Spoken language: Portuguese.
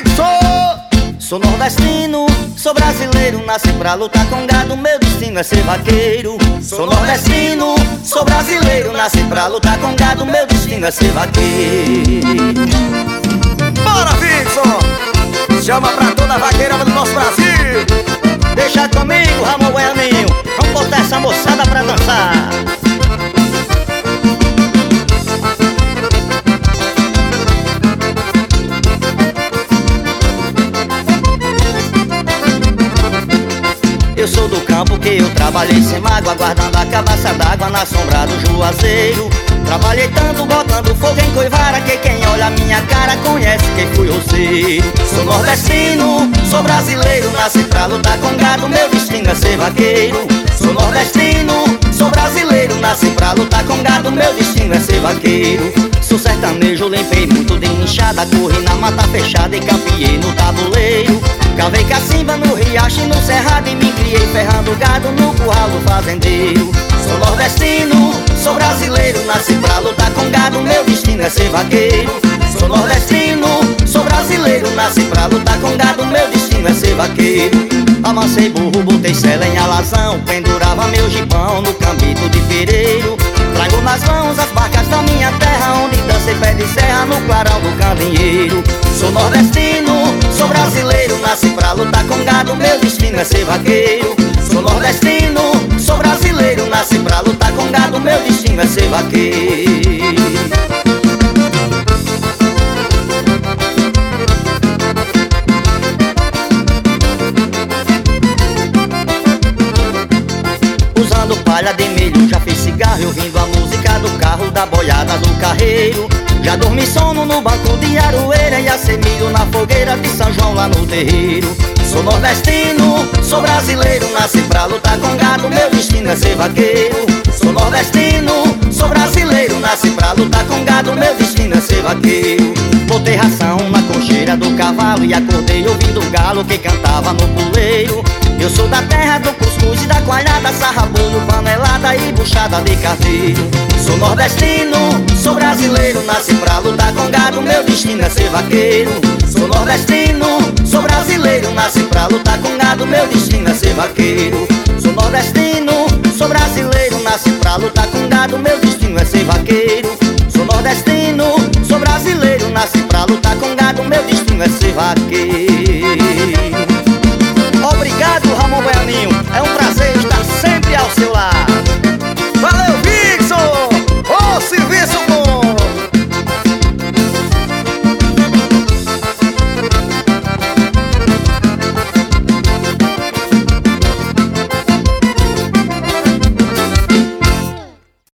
Fixou! Sou nordestino, sou brasileiro, nasci pra lutar com gado, meu destino é ser vaqueiro. Sou nordestino, sou brasileiro, nasci pra lutar com gado, meu destino é ser vaqueiro. Bora, Fixon! Chama pra toda a vaqueirada do nosso Brasil! Deixa comigo, Ramon Goianinho, vamos botar essa moçada pra dançar. Eu sou do campo que eu trabalhei sem mágoa, guardando a cabaça d'água na sombra do juazeiro. Trabalhei tanto botando fogo em coivara, que quem olha a minha cara conhece quem fui eu ser. Sou nordestino, sou brasileiro, nasci pra lutar com gado, meu destino é ser vaqueiro. Sou nordestino, sou brasileiro, nasci pra lutar com gado, meu destino é ser vaqueiro. Sou sertanejo, limpei muito de inchada, corri na mata fechada e campeei no tabuleiro. Cavei cacimba no riacho e no cerrado e me criei ferrando gado no curral do fazendeiro. Sou nordestino, sou brasileiro, nasci pra lutar com gado, meu destino é ser vaqueiro. Sou nordestino, sou brasileiro, nasci pra lutar com gado, meu destino é ser vaqueiro. Amassei burro, botei sela em alazão, pendurava meu gibão no cambito de fereiro. Trago nas mãos as barcas da minha terra, onde dancei pé de serra no clarão do candeeiro. Sou nordestino, sou brasileiro, nasci pra lutar com gado, meu destino é ser vaqueiro. Sou nordestino, sou brasileiro, nasci pra lutar com gado, meu destino é ser vaqueiro. Usando palha de milho, já fiz cigarro, ouvindo a música do carro da boiada do carreiro. Já dormi sono no banco de aroeira e assei milho na fogueira de São João lá no terreiro. Sou nordestino, sou brasileiro, nasci pra lutar com gado, meu destino é ser vaqueiro. Sou nordestino, sou brasileiro, nasci pra lutar com gado, meu destino é ser vaqueiro. Botei ração na cocheira do cavalo e acordei ouvindo o galo que cantava no puleiro. Eu sou da terra do cuscuz e da coalhada, sarrabulho, panelada e buchada de carteiro. Sou nordestino, sou brasileiro, nasci pra lutar com gado, meu destino é ser vaqueiro. Sou nordestino, sou brasileiro, nasci pra lutar com gado, meu destino é ser vaqueiro. Sou nordestino, sou brasileiro, nasci pra lutar com gado, meu destino é ser vaqueiro. Sou nordestino, sou brasileiro, nasci pra lutar com gado, meu destino é ser vaqueiro.